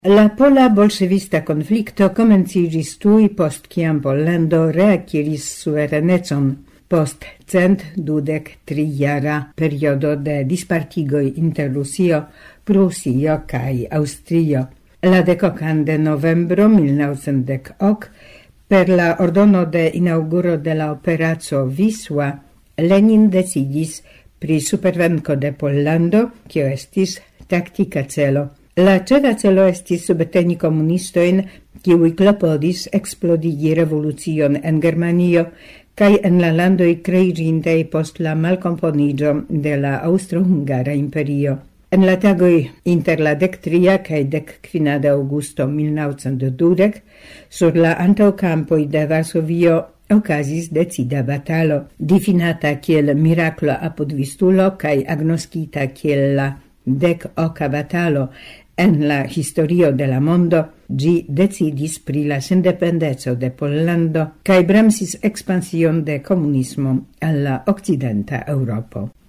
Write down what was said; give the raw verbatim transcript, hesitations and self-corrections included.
La pola bolŝevista konflikto komenciĝis tuj post kiam Pollando reakiris suverenecon post cent dudek tri jara periodo de dispartigoj inter Rusio, Prusio kaj Aŭstrio. La dekokan de novembro mil naŭcent dek ok, per la ordono de inauguro de la operaco Wisła, Lenin decidis pri supervenko de Pollando, kio estis taktika celo. La ĉefa celo estis subteni komunistojn, kiuj klopodis eksplodigi revolucion en Germanio kaj en la landoj kreiĝintaj post la malkomponiĝo de la Aŭstro-Hungara Imperio. En la tagoj inter la dektria kaj dekkvina de aŭgusto mil naŭcent dudek sur la antaŭkampoj de Varsovio okazis decida batalo, difinata kiel miraklo apud Vistulo kaj agnoskita kiel la dek oka batalo en la historio de la mondo. Ĝi decidis pri la sendependeco de Pollando kaj bremsis ekspansion de komunismo al la okcidenta Eŭropo.